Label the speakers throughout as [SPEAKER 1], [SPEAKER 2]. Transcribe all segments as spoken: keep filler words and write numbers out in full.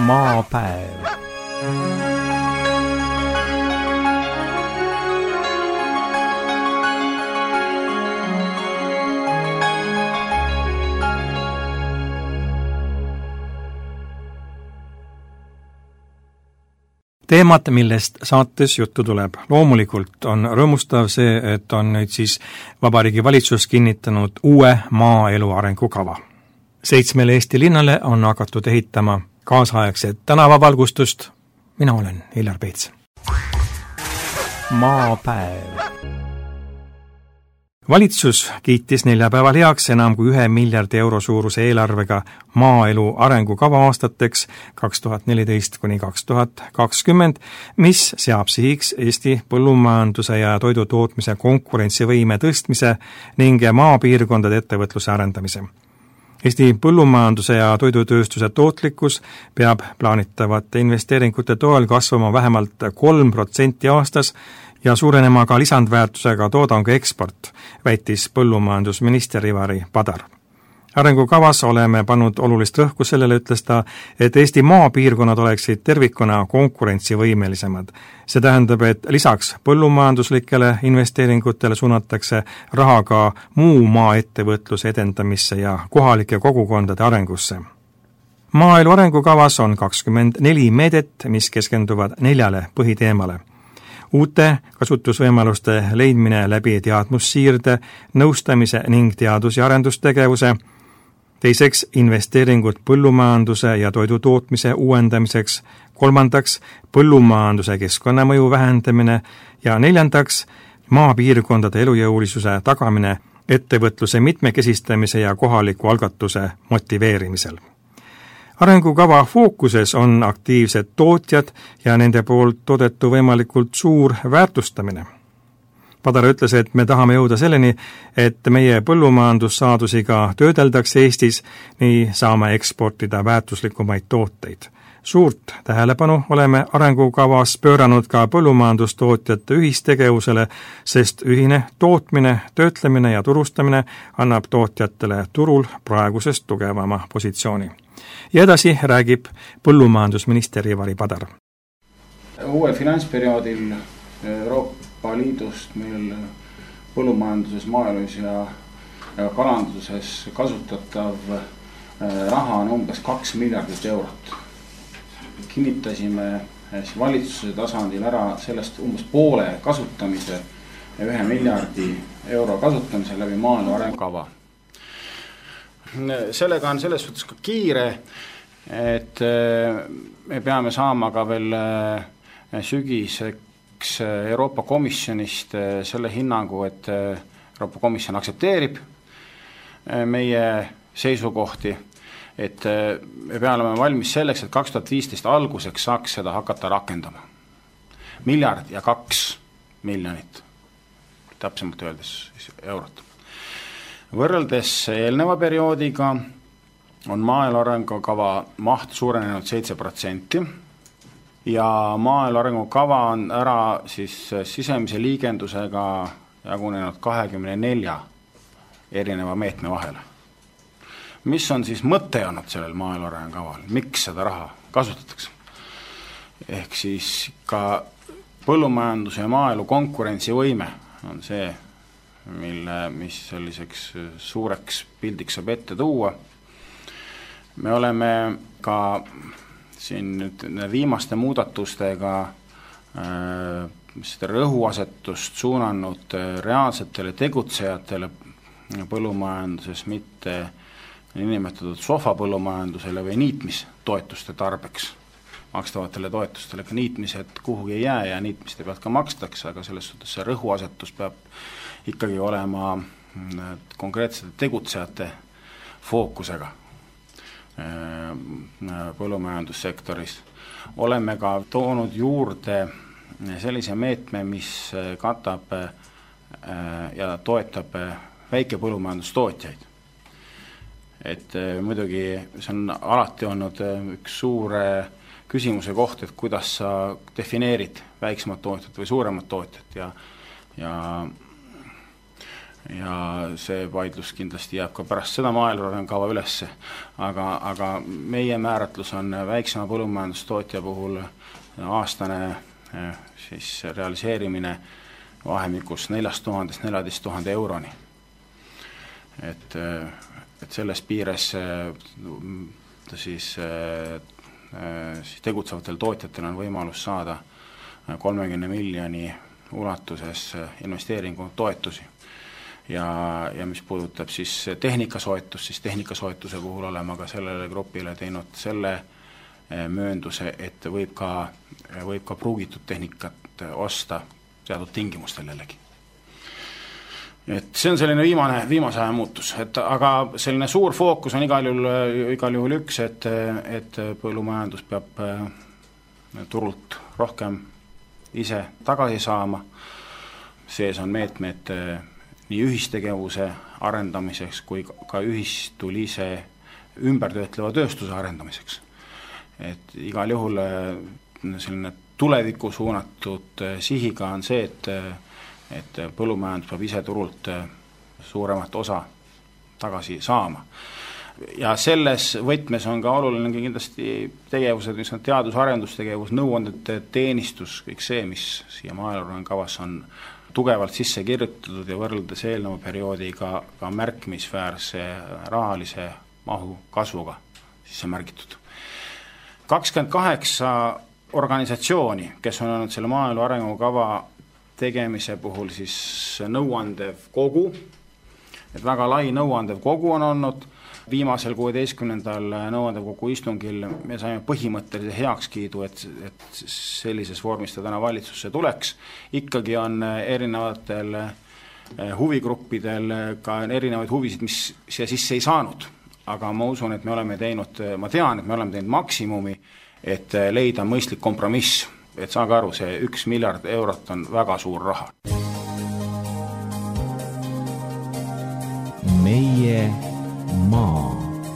[SPEAKER 1] Maapäev. Teemad, millest saates juttu tuleb. Loomulikult on rõõmustav see, et on nüüd siis Vabariigi Valitsus kinnitanud uue maaelu arengukava. Seitsmele Eesti linnale on hakatud ehitama kaasaegset tänavavalgustust. Mina olen Hillar Peets. Maapäev. Valitsus kiitis neljapäeval heaks enam kui ühe miljardi euro suuruse eelarvega maaelu arengukava aastateks kaks tuhat neliteist kuni kaks tuhat kakskümmend, mis seab sihiks Eesti põllumajanduse ja toidutootmise konkurentsivõime tõstmise ning maapiirkondade ettevõtluse arendamise. Eesti põllumajanduse ja toidutööstuse tootlikkus peab plaanitavate investeeringute toel kasvama vähemalt kolm protsenti aastas ja suurenema ka lisandväärtusega toodangu eksport, väitis põllumajandusminister Ivari Padar. Arengukavas oleme pannud olulist rõhku sellele, ütles ta, et Eesti maapiirkonnad oleksid tervikuna konkurentsivõimelisemad. See tähendab, et lisaks põllumajanduslikele investeeringutele suunatakse raha ka muu maaettevõtluse edendamisse ja kohalike kogukondade arengusse. Maaelu arengukavas on kakskümmend neli meedet, mis keskenduvad neljale põhiteemale. Uute kasutusvõimaluste leidmine läbi teadmussiirde, nõustamise ning teadus- ja arendustegevuse, teiseks investeeringud põllumajanduse ja toidutootmise uuendamiseks, kolmandaks põllumajanduse keskkonnamõju vähendamine ja neljandaks maapiirkondade elujõulisuse tagamine ettevõtluse mitmekesistamise ja kohaliku algatuse motiveerimisel. Arengukava fookuses on aktiivsed tootjad ja nende poolt toodetu võimalikult suur väärtustamine. Padar ütles, et me tahame jõuda selleni, et meie põllumajandussaadusiga töödeldakse Eestis, nii saame eksportida väärtuslikumaid tooteid. Suurt tähelepanu oleme arengukavas pööranud ka põllumajandustootjate ühistegevusele, sest ühine tootmine, töötlemine ja turustamine annab tootjatele turul praegusest tugevama positsiooni. Ja edasi räägib põllumajandusminister Ivari Padar.
[SPEAKER 2] Uuel finantsperioodil Euroopa Liidust meil põllumajanduses, maaelus ja, ja kalanduses kasutatav raha on umbes kaks miljardit eurot. Kinnitasime valitsuse tasandil ära sellest umbes poole kasutamise ja ühe miljardi euro kasutamise läbi maaelu arengukava. Sellega on selles suhtes ka kiire, et me peame saama ka veel sügiseks Euroopa Komisjonist selle hinnangu, et Euroopa Komisjon aksepteerib meie seisukohti, et me peame olema valmis selleks, et kaks tuhat viisteist alguseks saaks seda hakata rakendama. Miljard ja kaks miljonit, täpsemalt öeldes eurot. Võrreldes eelneva perioodiga on maaelu arengukava maht suurenenud seitse protsenti ja maaelu arengukava on ära siis sisemise liigendusega jagunenud kahekümne nelja erineva meetme vahele. Mis on siis mõte olnud sellel maaelu arengukaval? Miks seda raha kasutatakse? Ehk siis ka põllumajanduse ja maaelu konkurentsivõime on see, mille, mis selliseks suureks pildiks saab ette tuua. Me oleme ka siin nüüd viimaste muudatustega äh, rõhuasetust suunanud reaalsetele tegutsejatele põllumajanduses, mitte nimetatud sohvapõllumajandusele või niitmistoetuste tarbeks makstavatele toetustele, ka niitmised kuhugi ei jää ja niitmiste pealt ka makstakse, aga selles suhtes see rõhuasetus peab ikkagi olema konkreetsete tegutsejate fookusega põllumajandussektoris. Oleme ka toonud juurde sellise meetme, mis katab ja toetab väikepõllumajandustootjaid. Et muidugi see on alati olnud üks suur küsimuse koht, et kuidas sa defineerid väiksemat tootjat või suuremat tootjat ja, ja ja see vaidlus kindlasti jääb ka pärast seda maaelu arengukava ülesse, aga, aga meie määratlus on väiksema põllumajandustootja puhul aastane siis realiseerimine vahemikus neljast tuhandest neljateist tuhande euroni. Et, et selles piires siis, siis tegutsevatel tootjatel on võimalus saada kolmekümne miljoni ulatuses investeeringu toetusi. Ja, ja mis puudutab siis tehnikasoetust, siis tehnikasoetuse puhul oleme ka sellele grupile teinud selle möönduse, et võib ka, võib ka pruugitud tehnikat osta teatud tingimustel jällegi. Et see on selline viimane, viimase aja muutus, et aga selline suur fookus on igal juhul, igal juhul üks, et, et põllumajandus peab turult rohkem ise tagasi saama. Sees on meetmed nii ühistegevuse arendamiseks kui ka ühistulise ümbertöötleva tööstuse arendamiseks. Et igal juhul selline tulevikku suunatud sihiga on see, et, et põllumajandus peab ise turult suuremat osa tagasi saama. Ja selles võtmes on ka oluline kindlasti tegevused, mis on teadus-arendustegevus, nõuandete teenistus, kõik see, mis siia maaelu arengukavas on tugevalt sisse kirjutatud ja võrreldes eelneva perioodiga ka märkimisväärse rahalise mahu kasvuga sisse märgitud. kakskümmend kaheksa organisatsiooni, kes on olnud selle maaelu arengukava tegemise puhul siis nõuandev kogu, et väga lai nõuandev kogu on olnud. Viimasel kuueteistkümnendal nõuandev kogu istungil me saime põhimõttelise heakskiidu, et, et sellises vormis ta täna valitsusse tuleks. Ikkagi on erinevatel huvigruppidel ka erinevaid huvisid, mis siia sisse ei saanud. Aga ma usun, et me oleme teinud, ma tean, et me oleme teinud maksimumi, et leida mõistlik kompromiss. Et saage aru, see üks miljard eurot on väga suur raha.
[SPEAKER 3] Meie maa.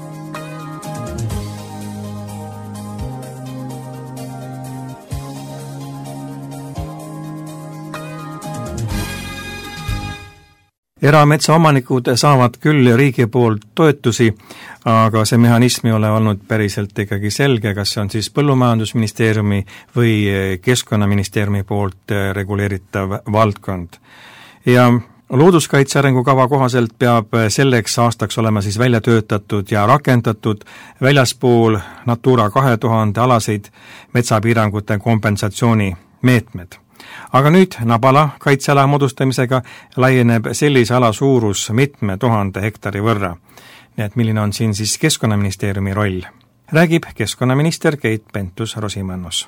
[SPEAKER 1] Erametsaomanikud saavad küll riigi poolt toetusi, aga see mehhanism ei ole olnud päriselt ikkagi selge, kas see on siis Põllumajandusministeeriumi või Keskkonnaministeeriumi poolt reguleeritav valdkond. Ja looduskaitse arengukava kohaselt peab selleks aastaks olema siis välja töötatud ja rakendatud väljaspool Natura kahe tuhande alaseid metsapiirangute kompensatsiooni meetmed. Aga nüüd Nabala kaitseala moodustamisega laieneb sellise ala suurus mitme tuhande hektari võrra. Nii et milline on siin siis Keskkonnaministeeriumi roll? Räägib keskkonnaminister Keit Pentus-Rosimannus.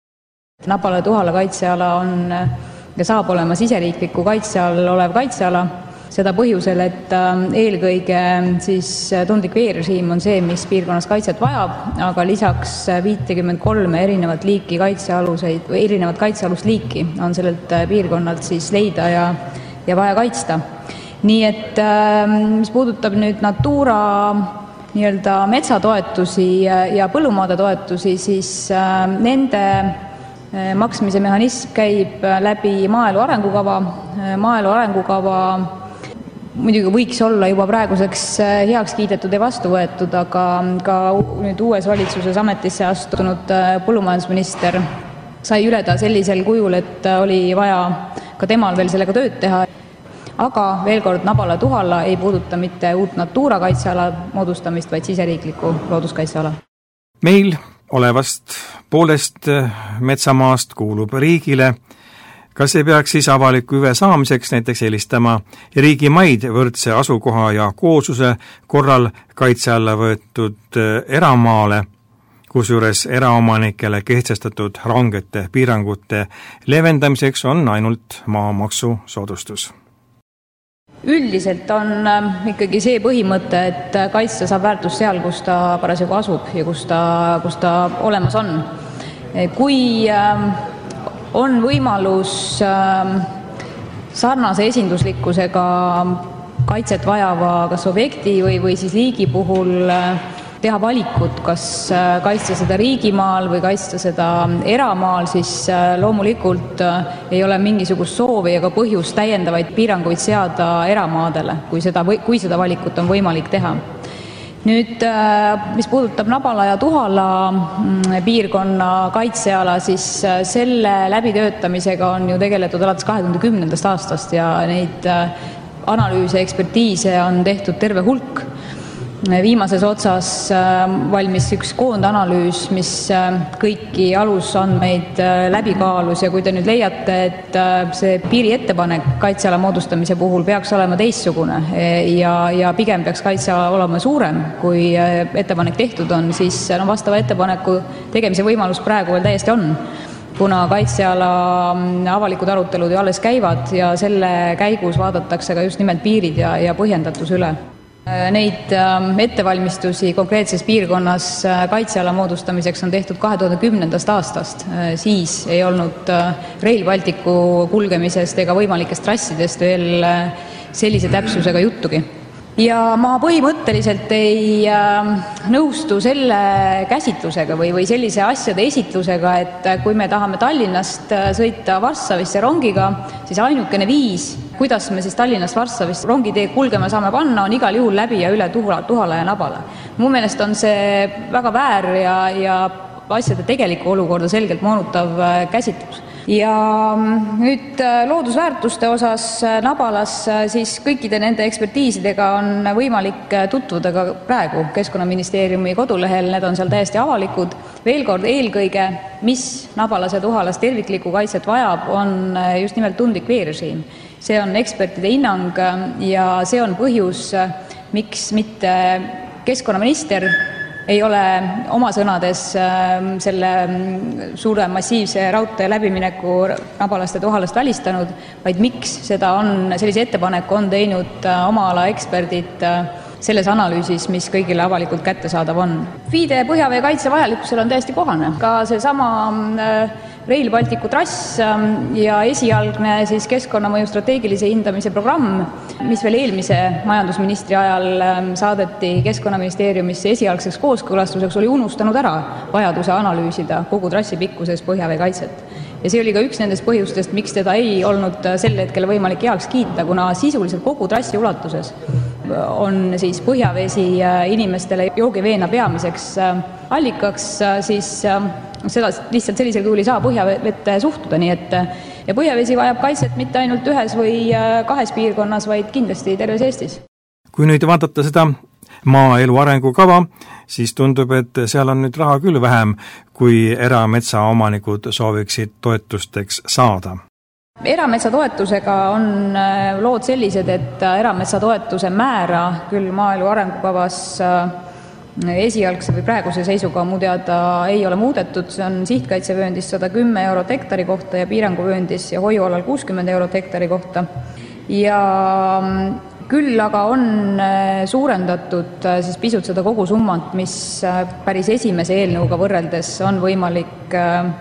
[SPEAKER 4] Nabala Tuhala kaitseala on ja saab olema siseriikliku kaitse all olev kaitseala. Seda põhjusel, et eelkõige siis tundlik veerežiim on see, mis piirkonnas kaitset vajab, aga lisaks viitekümmet kolme erinevat liiki kaitsealuseid või erinevat kaitsealust liiki on sellelt piirkonnalt siis leida ja, ja vaja kaitsta. Nii et mis puudutab nüüd Natura nii-öelda metsatoetusi ja põllumaade toetusi, siis nende maksmise mehhanism käib läbi maaelu arengukava. Maaelu arengukava muidugi võiks olla juba praeguseks heaks kiidetud ja vastu võetud, aga ka nüüd uues valitsuses ametisse astunud põllumajandusminister sai üleda sellisel kujul, et oli vaja ka temal veel sellega tööd teha. Aga veel kord, Nabala Tuhala ei puuduta mitte uut Natura kaitseala moodustamist, vaid siseriikliku looduskaitseala.
[SPEAKER 1] Meil olevast poolest metsamaast kuulub riigile. Kas ei peaks siis avaliku hüve saamiseks näiteks eelistama riigi maid võrdse asukoha ja koosuse korral kaitse alla võetud eramaale, kusjuures eraomanikele kehtestatud rangete piirangute leevendamiseks on ainult maamaksu soodustus?
[SPEAKER 4] Üldiselt on ikkagi see põhimõte, et kaitsta saab väärtust seal, kus ta parasjagu asub ja kus ta, kus ta olemas on. Kui on võimalus sarnase esinduslikkusega kaitset vajava kas objekti või, või siis liigi puhul teha valikut, kas kaitsta seda riigimaal või kaitsta seda eramaal, siis loomulikult ei ole mingisugust soovi ega põhjust täiendavaid piiranguid seada eramaadele, kui seda, kui seda valikut on võimalik teha. Nüüd, mis puudutab Nabala ja Tuhala piirkonna kaitseala, siis selle läbitöötamisega on ju tegeletud alates kahe tuhande kümnendast aastast ja neid analüüse, ekspertiise on tehtud terve hulk. Viimases otsas valmis üks koondanalüüs, mis kõiki alusandmeid läbi kaalus ja kui te nüüd leiate, et see piiri ettepanek kaitseala moodustamise puhul peaks olema teistsugune ja, ja pigem peaks kaitseala olema suurem, kui ettepanek tehtud on, siis no, vastava ettepaneku tegemise võimalus praegu veel täiesti on, kuna kaitseala avalikud arutelud ju alles käivad ja selle käigus vaadatakse ka just nimelt piirid ja, ja põhjendatus üle. Neid ettevalmistusi konkreetses piirkonnas kaitseala moodustamiseks on tehtud kahe tuhande kümnendast aastast. Siis ei olnud Rail Balticu kulgemisest ega võimalikest trassidest veel sellise täpsusega juttugi. Ja ma põhimõtteliselt ei nõustu selle käsitlusega või, või sellise asjade esitlusega, et kui me tahame Tallinnast sõita Varssavisse rongiga, siis ainukene viis, kuidas me siis Tallinnast Varssavist rongitee kulgema saame panna, on igal juhul läbi ja üle Tuhala ja Nabala. Mu meelest on see väga väär ja, ja asjade tegelikku olukorda selgelt moonutav käsitlus. Ja nüüd loodusväärtuste osas Nabalas siis kõikide nende ekspertiisidega on võimalik tutvuda ka praegu Keskkonnaministeeriumi kodulehel, need on seal täiesti avalikud. Veel kord, eelkõige, mis Nabalas ja Tuhalas terviklikku kaitset vajab, on just nimelt tundlik veerežiim. See on ekspertide hinnang ja see on põhjus, miks mitte keskkonnaminister ei ole oma sõnades selle suure massiivse raudtee läbimineku Nabalast ja Tuhalast välistanud, vaid miks seda on, sellise ettepaneku on teinud oma ala eksperdid selles analüüsis, mis kõigile avalikult kättesaadav on. Viide põhjavee kaitse vajalikkusel on täiesti kohane. Ka see sama Rail Balticu trass ja esialgne siis keskkonnamõju strateegilise hindamise programm, mis veel eelmise majandusministri ajal saadeti Keskkonnaministeeriumisse esialgseks kooskõlastuseks, oli unustanud ära vajaduse analüüsida kogu trassi pikkuses põhjavee kaitset. Ja see oli ka üks nendest põhjustest, miks teda ei olnud sel hetkel võimalik heaks kiita, kuna sisuliselt kogu trassi ulatuses on siis põhjavesi inimestele joogiveena peamiseks allikaks, siis seda lihtsalt sellisel kujul ei saa põhjavette suhtuda, nii et ja põhjavesi vajab kaitset mitte ainult ühes või kahes piirkonnas, vaid kindlasti terves Eestis.
[SPEAKER 1] Kui nüüd vaadata seda maaelu arengukava, siis tundub, et seal on nüüd raha küll vähem, kui erametsaomanikud sooviksid toetusteks saada.
[SPEAKER 4] Erametsatoetusega on lood sellised, et erametsatoetuse määra küll maaelu arengukavas esialgse või praeguse seisuga mu teada ei ole muudetud, see on sihtkaitsevööndis sada kümme eurot hektari kohta ja piiranguvööndis ja hoiualal kuuskümmend eurot hektari kohta. Ja küll aga on suurendatud siis pisut seda kogusummat, mis päris esimese eelnõuga võrreldes on võimalik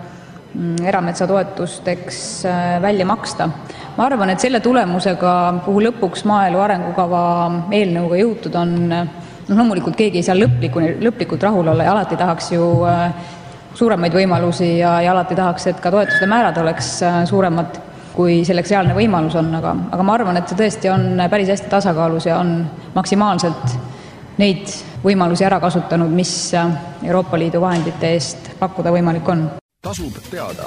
[SPEAKER 4] erametsatoetusteks välja maksta. Ma arvan, et selle tulemusega, kuhu lõpuks maaelu arengukava eelnõuga jõutud on, no loomulikult keegi ei saa lõplikult, lõplikult rahul olla ja alati tahaks ju suuremaid võimalusi ja, ja alati tahaks, et ka toetuste määrad oleks suuremad, kui selleks reaalne võimalus on, aga, aga ma arvan, et see tõesti on päris hästi tasakaalus ja on maksimaalselt neid võimalusi ära kasutanud, mis Euroopa Liidu vahendite eest pakkuda võimalik on.
[SPEAKER 5] Tasub teada.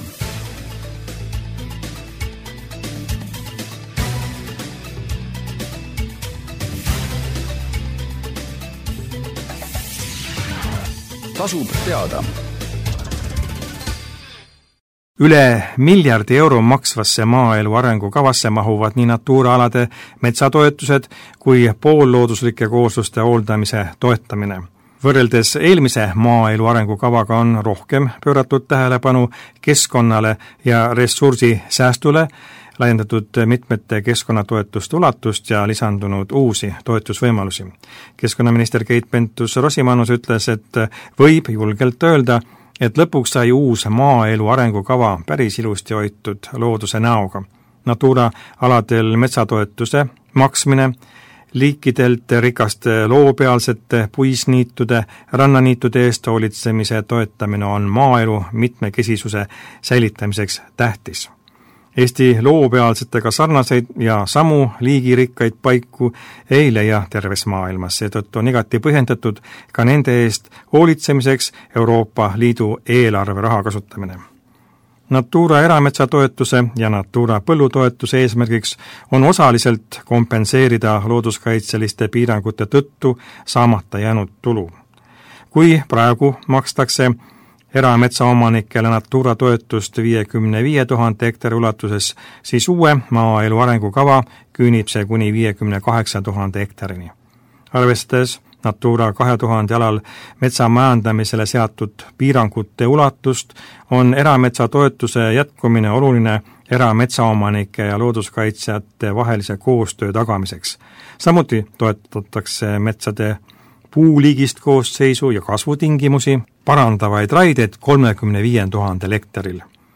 [SPEAKER 5] Tasub teada.
[SPEAKER 1] Üle miljardi euro maksvasse maaelu arengukavasse mahuvad nii Natura-alade metsatoetused kui poollooduslike koosluste hooldamise toetamine. Võrreldes eelmise maaelu arengukavaga on rohkem pööratud tähelepanu keskkonnale ja ressursi säästule, laiendatud mitmete keskkonnatoetuste ulatust ja lisandunud uusi toetusvõimalusi. Keskkonnaminister Keit Pentus-Rosimannus ütles, et võib julgelt öelda, et lõpuks sai uus maaelu arengukava päris ilusti hoitud looduse näoga. Natura aladel metsatoetuse maksmine, liikidelt rikaste loopealsete puisniitude, rannaniitude eest hoolitsemise toetamine on maaelu mitmekesisuse säilitamiseks tähtis. Eesti loopealsetega sarnaseid ja samu liigirikkaid paiku ei leia terves maailmas, seetõttu on igati põhjendatud ka nende eest hoolitsemiseks Euroopa Liidu eelarveraha kasutamine. Natura erametsatoetuse ja Natura põllutoetuse eesmärgiks on osaliselt kompenseerida looduskaitseliste piirangute tõttu saamata jäänud tulu. Kui praegu makstakse erametsaomanikele Natura toetust viiekümne viie tuhande hektari ulatuses, siis uue maaelu arengukava küünib see kuni viiekümne kaheksa tuhande hektarini. Arvestades Natura kahe tuhande alal metsa majandamisele seatud piirangute ulatust, on erametsa toetuse jätkumine oluline erametsaomanike ja looduskaitsjate vahelise koostöö tagamiseks. Samuti toetatakse metsade puuliigist koosseisu ja kasvutingimusi parandavaid raideid kolmekümne viie tuhandel hektaril.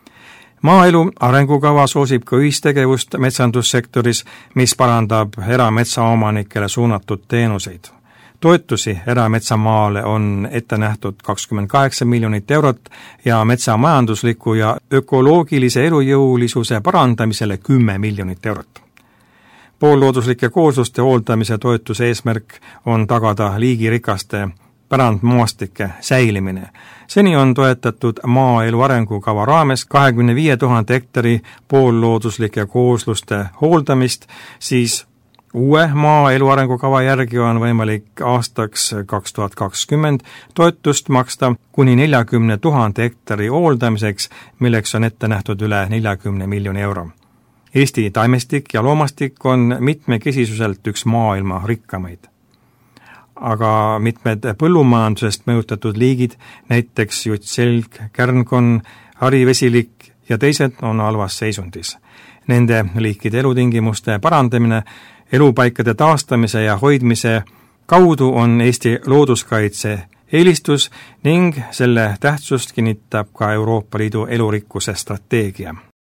[SPEAKER 1] Maaelu arengukava soosib ka ühistegevust metsandussektoris, mis parandab erametsaomanikele suunatud teenuseid. Toetusi erametsamaale on ette nähtud kakskümmend kaheksa miljonit eurot ja metsamajandusliku ja ökoloogilise elujõulisuse parandamisele kümme miljonit eurot. Poollooduslike koosluste hooldamise toetuse eesmärk on tagada liigirikaste pärandmaastike säilimine. Seni on toetatud maaelu arengukava raames kahekümne viie tuhande hektari poollooduslike koosluste hooldamist, siis uue maaelu arengukava järgi on võimalik aastaks kaks tuhat kakskümmend toetust maksta kuni neljakümne tuhande hektari hooldamiseks, milleks on ette nähtud üle neljakümne miljoni euro. Eesti taimestik ja loomastik on mitmekesisuselt üks maailma rikkamaid. Aga mitmed põllumajandusest mõjutatud liigid, näiteks jutselg, kärnkon, harivesilik ja teised on halvas seisundis. Nende liikide elutingimuste parandamine elupaikade taastamise ja hoidmise kaudu on Eesti looduskaitse eelistus ning selle tähtsust kinnitab ka Euroopa Liidu elurikkuse strateegia.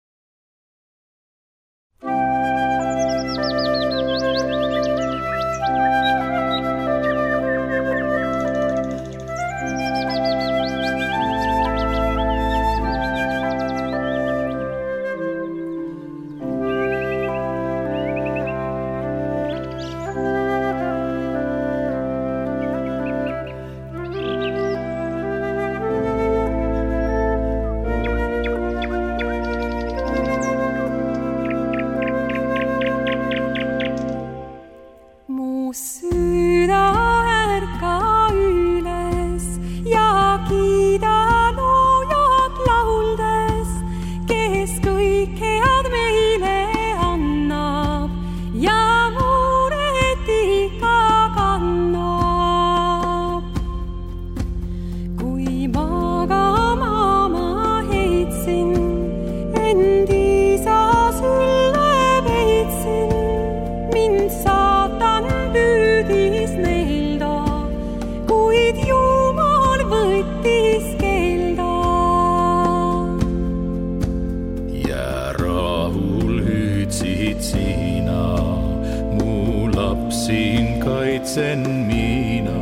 [SPEAKER 6] Kaitsen mina,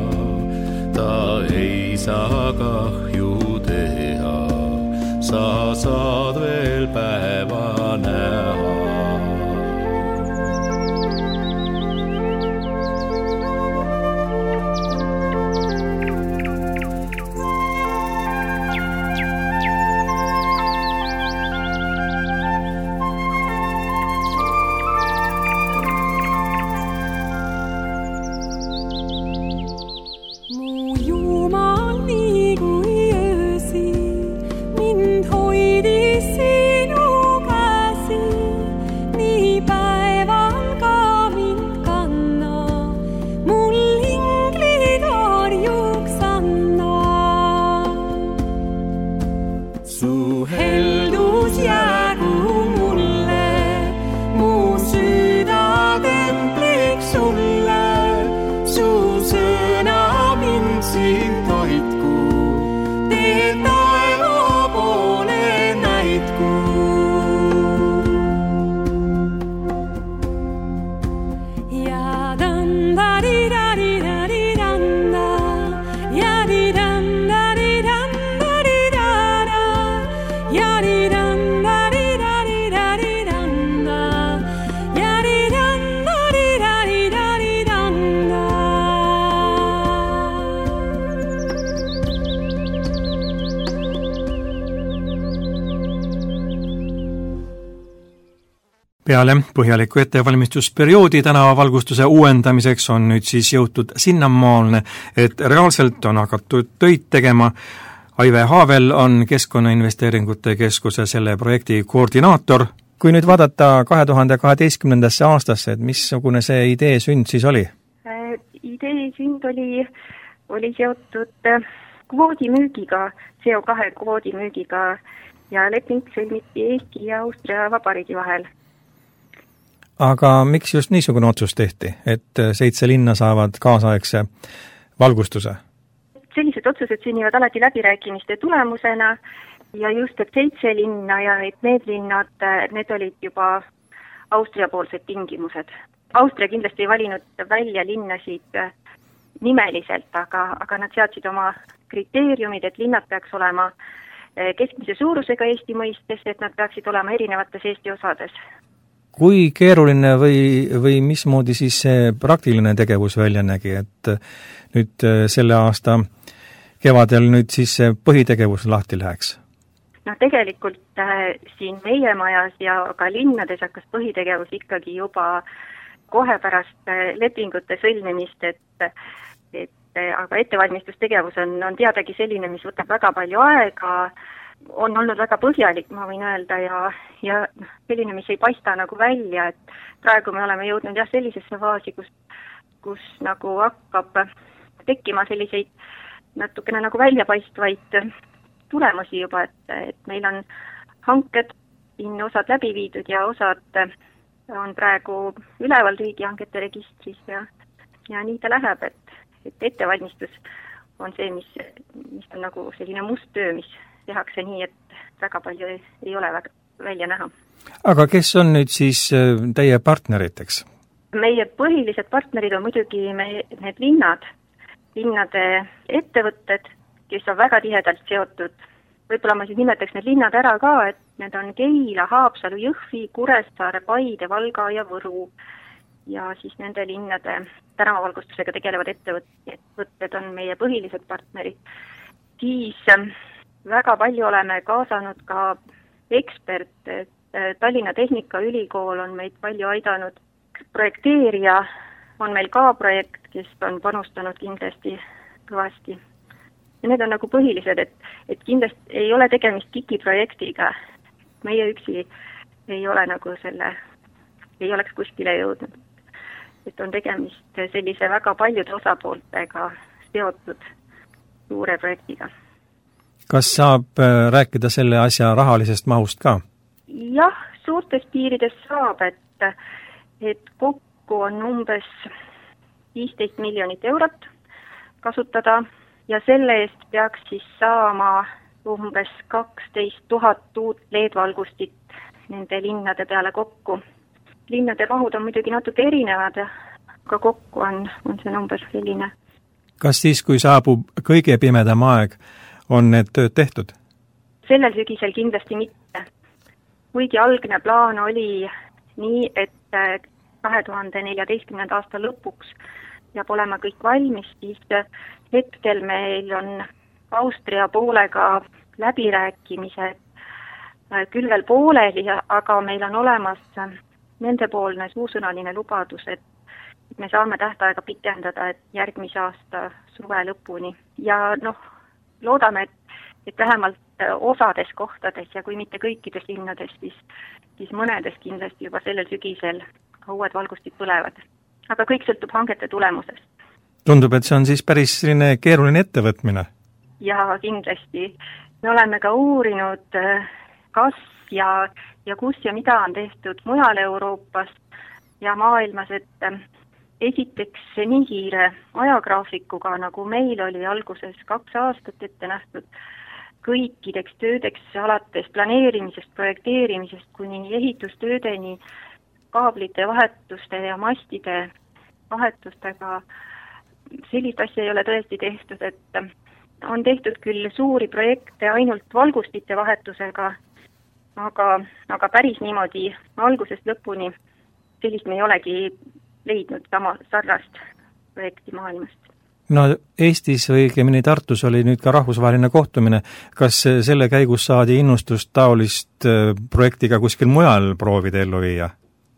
[SPEAKER 6] ta ei saa kahju teha, sa saad veel päeva näha.
[SPEAKER 7] Mind hoidis sinu käes.
[SPEAKER 1] Peale põhjaliku ettevalmistusperioodi tänavavalgustuse uuendamiseks on nüüd siis jõutud sinnamaalne, et reaalselt on hakatud töid tegema. Aive Haavel on Keskkonnainvesteeringute Keskuse selle projekti koordinaator. Kui nüüd vaadata kahe tuhande kaheteistkümnendasse aastasse, et missugune see idee sünd siis oli?
[SPEAKER 7] Idee sünd oli, oli seotud kvoodimüügiga, C O kahe kvoodimüügiga ja leping sõlmiti Eesti ja Austria Vabariigi vahel.
[SPEAKER 1] Aga miks just niisugune otsus tehti, et seitse linna saavad kaasaegse valgustuse?
[SPEAKER 7] Sellised otsused sünnivad alati läbirääkimiste tulemusena ja just, et seitse linna ja et need linnad, need olid juba Austria-poolsed tingimused. Austria kindlasti ei valinud välja linnasid nimeliselt, aga, aga nad seadsid oma kriteeriumid, et linnad peaks olema keskmise suurusega Eesti mõistes, et nad peaksid olema erinevates Eesti osades.
[SPEAKER 1] Kui keeruline või, või mismoodi siis see praktiline tegevus välja nägi, et nüüd selle aasta kevadel nüüd siis see põhitegevus lahti läheks?
[SPEAKER 7] No tegelikult äh, siin meie majas ja ka linnades hakkas põhitegevus ikkagi juba kohe pärast äh, lepingute sõlmimist, et, et äh, aga ettevalmistustegevus on, on teadagi selline, mis võtab väga palju aega, on olnud väga põhjalik, ma võin öelda, ja, ja selline, mis ei paista nagu välja, et praegu me oleme jõudnud jah sellisesse faasi, kus, kus nagu hakkab tekkima selliseid natukene nagu väljapaistvaid tulemusi juba, et, et meil on hanked siin osad läbi viidud ja osad on praegu üleval riigihangete registris ja, ja nii ta läheb, et, et ettevalmistus on see, mis, mis on nagu selline must töö, mis tehakse nii, et väga palju ei, ei ole väga välja näha.
[SPEAKER 1] Aga kes on nüüd siis teie partneriteks?
[SPEAKER 7] Meie põhilised partnerid on muidugi me, need linnad, linnade ettevõtted, kes on väga tihedalt seotud. Võib-olla ma siis nimetaks need linnad ära ka, et need on Keila, Haapsalu, Jõhvi, Kuressaare, Paide, Valga ja Võru. Ja siis nende linnade tänavavalgustusega tegelevad ettevõtted on meie põhilised partnerid. Siis väga palju oleme kaasanud ka eksperte, et Tallinna Tehnikaülikool on meid palju aidanud. Projekteerija on meil ka projekt, kes on panustanud kindlasti kõvasti. Ja need on nagu põhilised, et, et kindlasti ei ole tegemist KIK-i projektiga. Meie üksi ei ole nagu selle, ei oleks kuskile jõudnud. Et on tegemist sellise väga paljude osapooltega seotud suure projektiga.
[SPEAKER 1] Kas saab rääkida selle asja rahalisest mahust ka?
[SPEAKER 7] Jah, suurtes piirides saab, et, et kokku on umbes viisteist miljonit eurot kasutada ja selle eest peaks siis saama umbes kaksteist tuhat uut L E D-valgustit nende linnade peale kokku. Linnade mahud on muidugi natuke erinevad, aga kokku on, on see number selline.
[SPEAKER 1] Kas siis, kui saabub kõige pimedam aeg, on need tööd tehtud?
[SPEAKER 7] Sellel sügisel kindlasti mitte. Kuigi algne plaan oli nii, et kahe tuhande neljateistkümnenda aasta lõpuks peab olema kõik valmis, siis hetkel meil on Austria poolega läbirääkimised küll veel pooleli, aga meil on olemas nendepoolne suusõnaline lubadus, et me saame tähtaega pikendada järgmise aasta suve lõpuni. Ja noh, loodame, et, et vähemalt osades kohtades ja kui mitte kõikides linnades, siis, siis mõnedes kindlasti juba sellel sügisel ka uued valgustid põlevad. Aga kõik sõltub hangete tulemusest.
[SPEAKER 1] Tundub, et see on siis päris selline keeruline ettevõtmine.
[SPEAKER 7] Ja kindlasti. Me oleme ka uurinud, kas ja, ja kus ja mida on tehtud mujal Euroopas ja maailmas, et esiteks nii kiire ajagraafikuga, nagu meil oli alguses kaks aastat ette nähtud, kõikideks töödeks alates planeerimisest, projekteerimisest kuni ehitustöödeni, kaablite vahetuste ja mastide vahetustega. Sellist asja ei ole tõesti tehtud, et on tehtud küll suuri projekte ainult valgustite vahetusega, aga, aga päris niimoodi algusest lõpuni sellist me ei olegi leidnud sama sarnast projekti maailmast.
[SPEAKER 1] No Eestis või õigemini Tartus oli nüüd ka rahvusvaheline kohtumine. Kas selle käigus saadi innustust taolist projektiga kuskil mujal proovida ellu viia?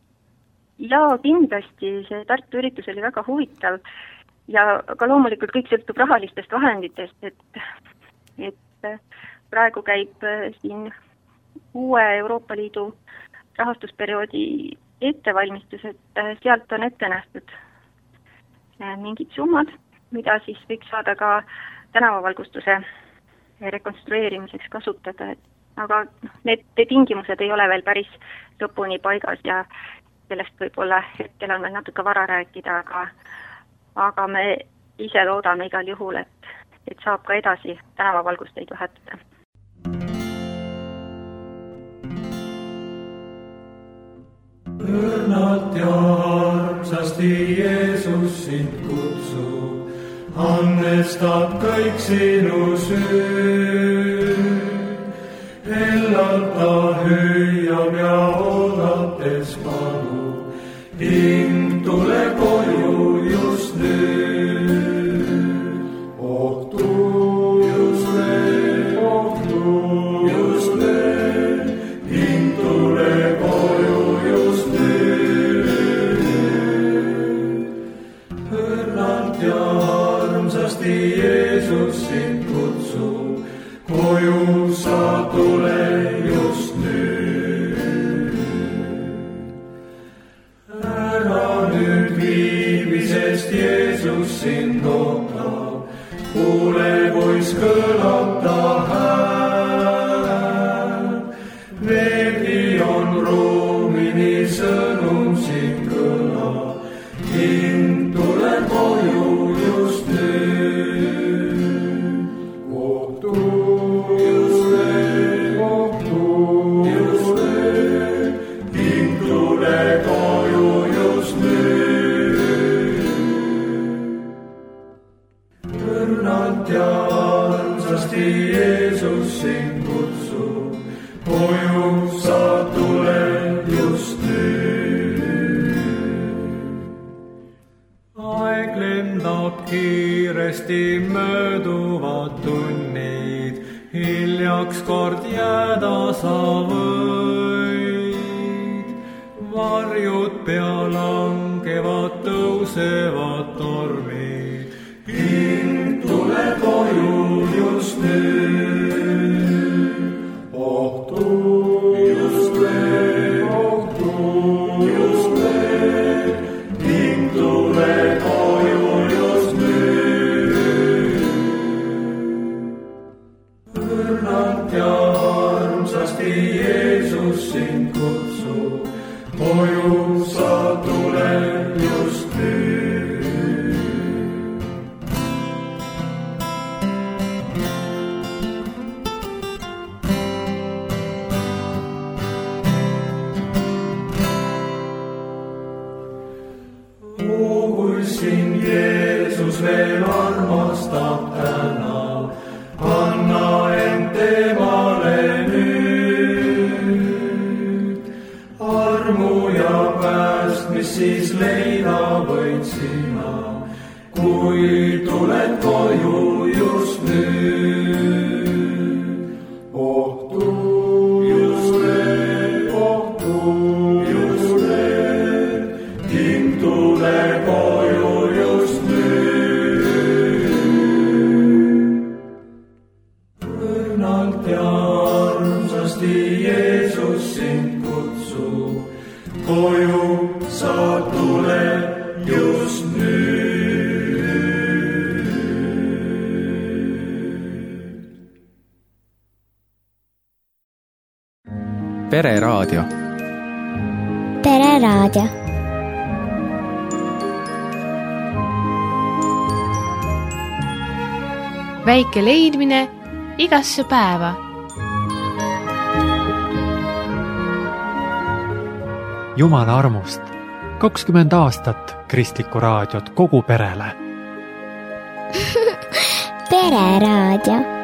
[SPEAKER 7] ja kindlasti see Tartu üritus oli väga huvitav ja ka loomulikult kõik sõltub rahalistest vahenditest, et, et praegu käib siin uue Euroopa Liidu rahastusperioodi ettevalmistus, et sealt on ette nähtud mingid summad, mida siis võiks saada ka tänavavalgustuse rekonstrueerimiseks kasutada, et aga need tingimused ei ole veel päris lõpuni paigas ja sellest võib-olla hetkel on veel natuke vara rääkida, aga, aga me ise loodame igal juhul, et, et saab ka edasi tänavavalgusteid vahetada.
[SPEAKER 6] Õrnalt ja armsasti Jeesus sind kutsub, annestab kõik sinu süü. Hellalt ta hüüab ja oodates palub, hing tule koju just nüüd. Ohtu just veel, ohtu just veel, hing tule koju just nüüd. Õrnalt ja armsasti Jeesus sind kutsub, koju sa tule just nüüd. Ära nüüd viibisest Jeesus sind ootab, kuule, kuis kõlab ta hääl. Veelgi on ruumini sõnum siin kõlab, hing tule koju just nüüd. Ohtu just veel, ohtu just veel, hing tule koju just nüüd. Õrnalt ja armsasti Jeesus sind kutsub, koju sa tule just nüüd. Aeg lendab kiiresti, mööduvad tunnid, hiljaks kord jääda sa võid. Varjud pea langevad, tõusevad tormid, hing tule koju just nüüd. Ohtu just veel, ohtu just veel, hing tule koju just nüüd. Õrnalt ja armsasti Jeesus sind kutsub, koju sa tule just nüüd. O, kui sind Jeesus veel armastab täna, anna end temale nüüd. Armu ja päästmis siis leida võid sina, kui tuled koju just nüüd. Ohtu just veel, ohtu just veel, hing tule koju just nüüd. Õrnalt ja armsasti Jeesus sind kutsub, koju sa tule just nüüd.
[SPEAKER 3] Pereraadio.
[SPEAKER 8] Pereraadio.
[SPEAKER 9] Väike leidmine igasse päeva.
[SPEAKER 1] Jumala armust. kakskümmend aastat kristlikku raadiot kogu perele.
[SPEAKER 8] Pereraadio.